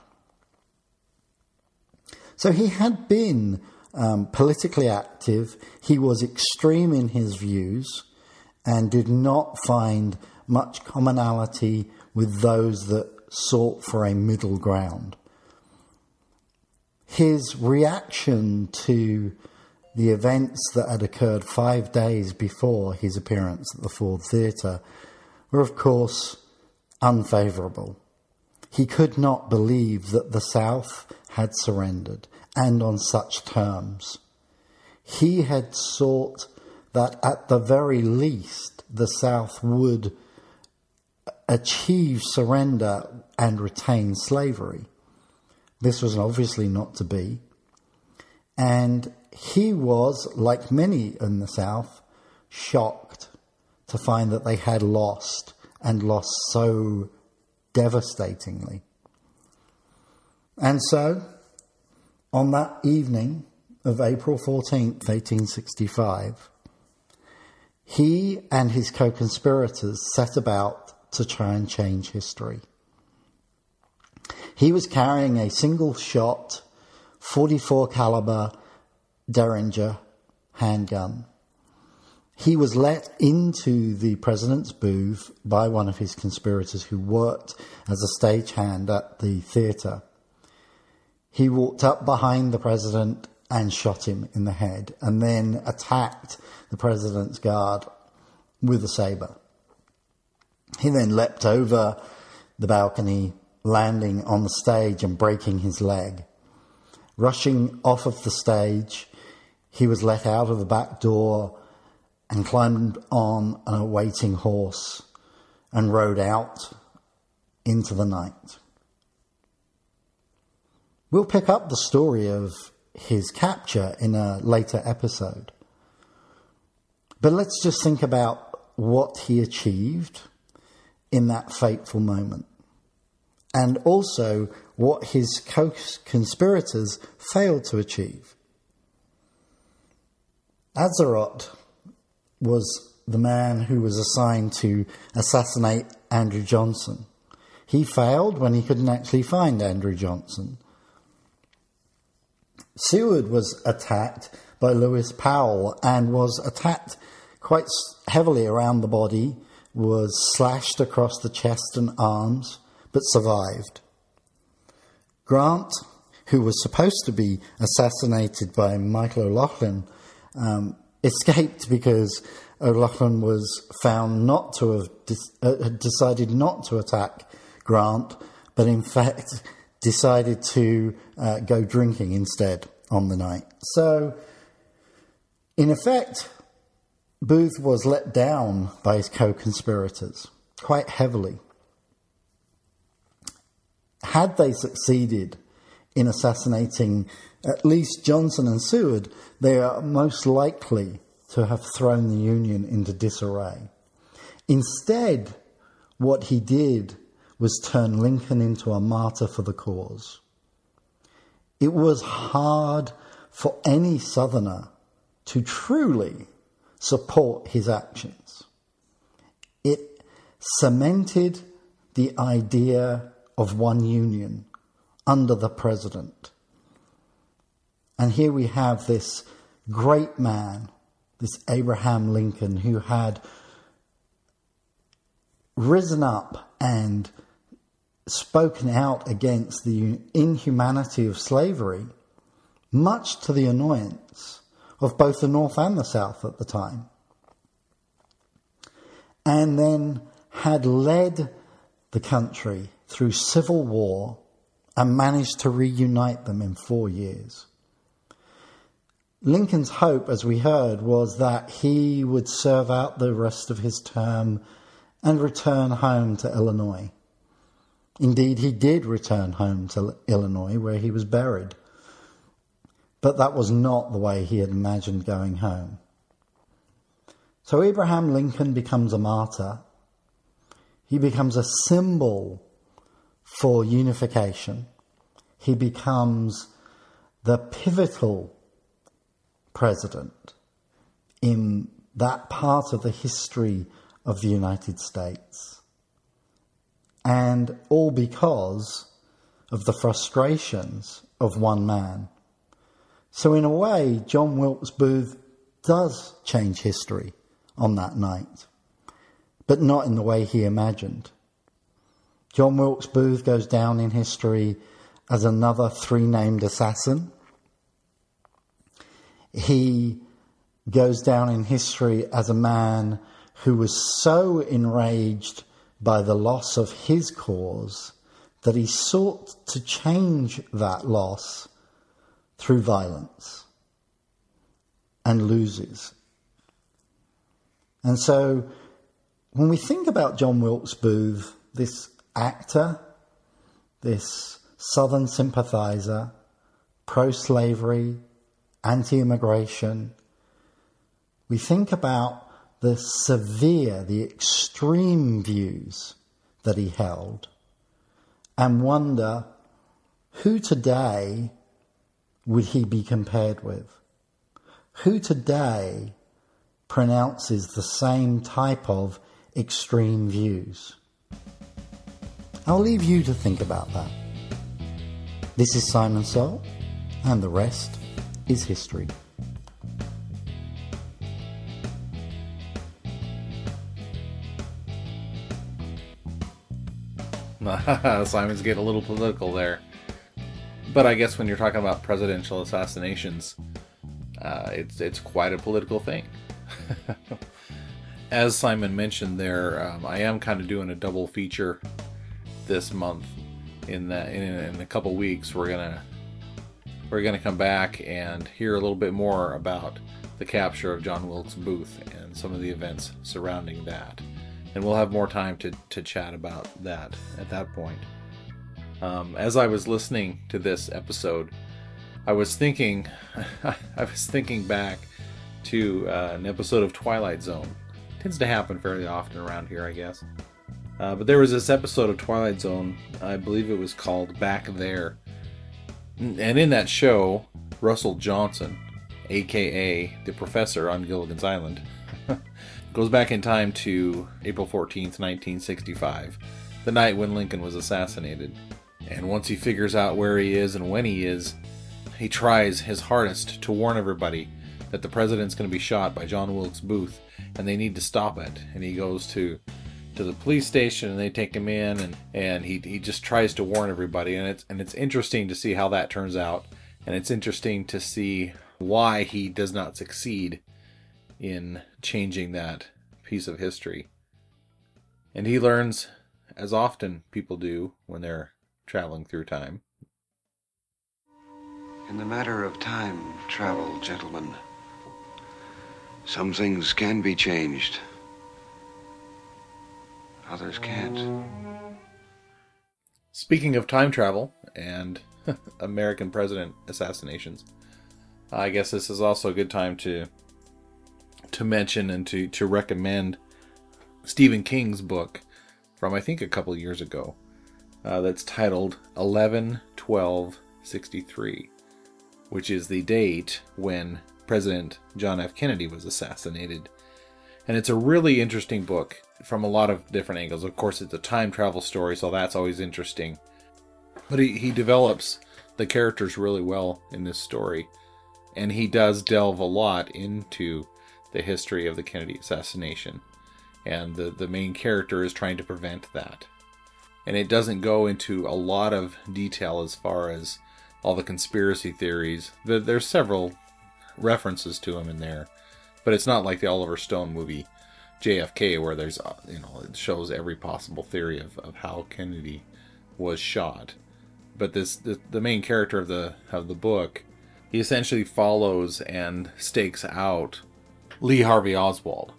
So he had been um, politically active. He was extreme in his views and did not find much commonality with those that sought for a middle ground. His reaction to the events that had occurred five days before his appearance at the Ford Theatre were, of course, unfavourable. He could not believe that the South had surrendered, and on such terms. He had sought that at the very least the South would achieve surrender and retain slavery. This was obviously not to be. And he was, like many in the South, shocked to find that they had lost, and lost so devastatingly. And so, on that evening of April fourteenth, eighteen sixty-five, he and his co-conspirators set about to try and change history. He was carrying a single-shot forty-four caliber Derringer handgun. He was let into the president's booth by one of his conspirators who worked as a stagehand at the theatre. He walked up behind the president and shot him in the head, and then attacked the president's guard with a saber. He then leapt over the balcony, landing on the stage and breaking his leg. Rushing off of the stage, he was let out of the back door and climbed on an awaiting horse and rode out into the night. We'll pick up the story of his capture in a later episode. But let's just think about what he achieved in that fateful moment, and also what his co-conspirators failed to achieve. Atzerodt was the man who was assigned to assassinate Andrew Johnson. He failed when he couldn't actually find Andrew Johnson. Seward was attacked by Lewis Powell and was attacked quite heavily around the body, was slashed across the chest and arms, but survived. Grant, who was supposed to be assassinated by Michael O'Loughlin, um, escaped because O'Loughlin was found not to have dis- uh, had decided not to attack Grant, but in fact decided to uh, go drinking instead on the night. So, in effect, Booth was let down by his co-conspirators quite heavily. Had they succeeded in assassinating at least Johnson and Seward, they are most likely to have thrown the Union into disarray. Instead, what he did was turn Lincoln into a martyr for the cause. It was hard for any Southerner to truly support his actions. It cemented the idea of one Union under the president. And here we have this great man, this Abraham Lincoln, who had risen up and spoken out against the inhumanity of slavery, much to the annoyance of both the North and the South at the time, and then had led the country through civil war and managed to reunite them in four years. Lincoln's hope, as we heard, was that he would serve out the rest of his term and return home to Illinois. Indeed, he did return home to Illinois, where he was buried. But that was not the way he had imagined going home. So Abraham Lincoln becomes a martyr. He becomes a symbol for unification. He becomes the pivotal president in that part of the history of the United States. And all because of the frustrations of one man. So in a way, John Wilkes Booth does change history on that night, but not in the way he imagined. John Wilkes Booth goes down in history as another three-named assassin. He goes down in history as a man who was so enraged by the loss of his cause that he sought to change that loss through violence and loses. And so when we think about John Wilkes Booth, this actor, this Southern sympathizer, pro-slavery, anti-immigration, we think about the severe, the extreme views that he held and wonder who today would he be compared with? Who today pronounces the same type of extreme views? I'll leave you to think about that. This is Simon Soul, and the rest is history. Simon's getting a little political there. But I guess when you're talking about presidential assassinations, uh, it's it's quite a political thing. As Simon mentioned there, um, I am kind of doing a double feature this month. In that, in, in a couple weeks, we're gonna we're gonna come back and hear a little bit more about the capture of John Wilkes Booth and some of the events surrounding that. And we'll have more time to, to chat about that at that point. Um, as I was listening to this episode, I was thinking, I was thinking back to uh, an episode of Twilight Zone. It tends to happen fairly often around here, I guess. Uh, but there was this episode of Twilight Zone, I believe it was called Back There. And in that show, Russell Johnson, aka the Professor on Gilligan's Island, goes back in time to April fourteenth, nineteen sixty-five, the night when Lincoln was assassinated. And once he figures out where he is and when he is, he tries his hardest to warn everybody that the president's going to be shot by John Wilkes Booth, and they need to stop it. And he goes to to the police station, and they take him in, and, and he he just tries to warn everybody. And it's and it's interesting to see how that turns out, and it's interesting to see why he does not succeed in changing that piece of history. And he learns, as often people do when they're traveling through time. In the matter of time travel, gentlemen, some things can be changed. Others can't. Speaking of time travel and American president assassinations, I guess this is also a good time to to mention and to, to recommend Stephen King's book from I think a couple years ago uh, that's titled eleven twelve sixty-three, which is the date when President John F. Kennedy was assassinated. And it's a really interesting book from a lot of different angles. Of course, it's a time travel story, so that's always interesting. But he, he develops the characters really well in this story. And he does delve a lot into the history of the Kennedy assassination. And the, the main character is trying to prevent that. And it doesn't go into a lot of detail as far as all the conspiracy theories. There's several references to them in there. But it's not like the Oliver Stone movie J F K, where there's, you know, it shows every possible theory of, of how Kennedy was shot. But this the, the main character of the of the book, he essentially follows and stakes out Lee Harvey Oswald.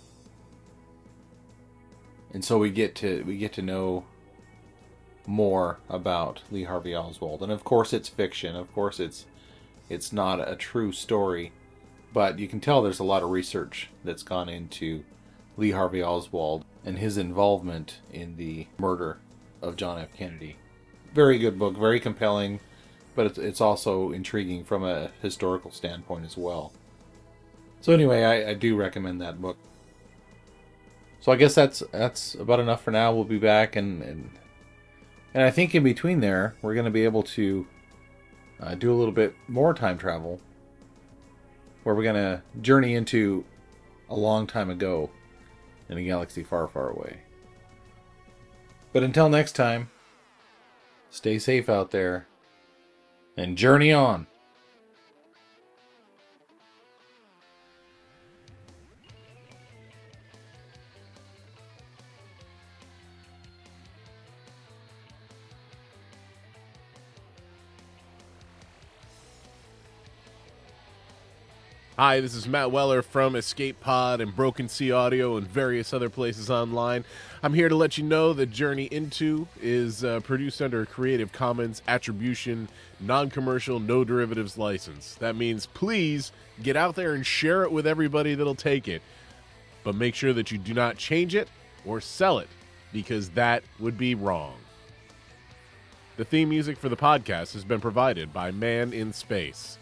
And so we get to we get to know more about Lee Harvey Oswald. And of course it's fiction. Of course it's it's not a true story. But you can tell there's a lot of research that's gone into Lee Harvey Oswald and his involvement in the murder of John F. Kennedy. Very good book, very compelling, but it's, it's also intriguing from a historical standpoint as well. So anyway, I, I do recommend that book. So I guess that's that's about enough for now. We'll be back, and and, and I think in between there, we're going to be able to uh, do a little bit more time travel, where we're going to journey into a long time ago in a galaxy far, far away. But until next time, stay safe out there and journey on. Hi, this is Matt Weller from Escape Pod and Broken Sea Audio and various other places online. I'm here to let you know that Journey Into is uh, produced under a Creative Commons Attribution, Non-Commercial, No Derivatives license. That means please get out there and share it with everybody that'll take it. But make sure that you do not change it or sell it, because that would be wrong. The theme music for the podcast has been provided by Man in Space.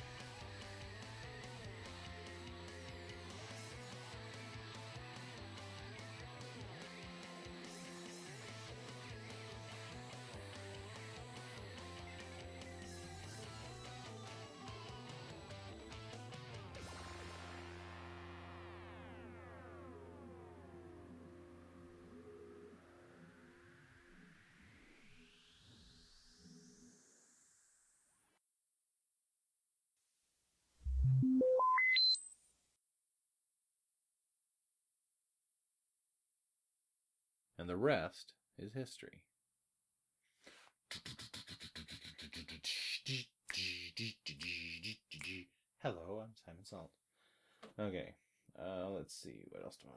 And the rest is history. Hello, I'm Simon Salt. Okay, uh, let's see, what else do I